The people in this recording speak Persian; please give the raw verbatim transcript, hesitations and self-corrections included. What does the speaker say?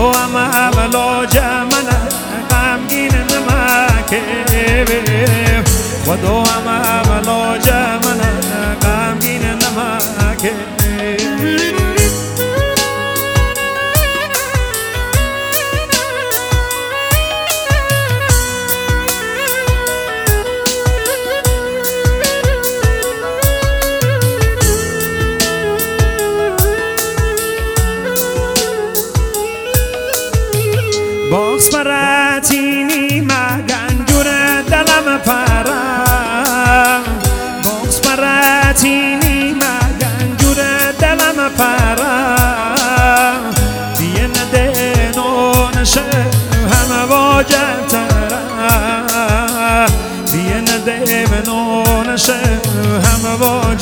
هم عملا جمنا غمگین نمکه خدا هم عملا جمنا غمگین نمکه باکس براتینی مگن جور دلم پرم باکس براتینی مگن جور دلم پرم دیه نده نونشه همه واجب ترم دیه نده نونشه همه واجب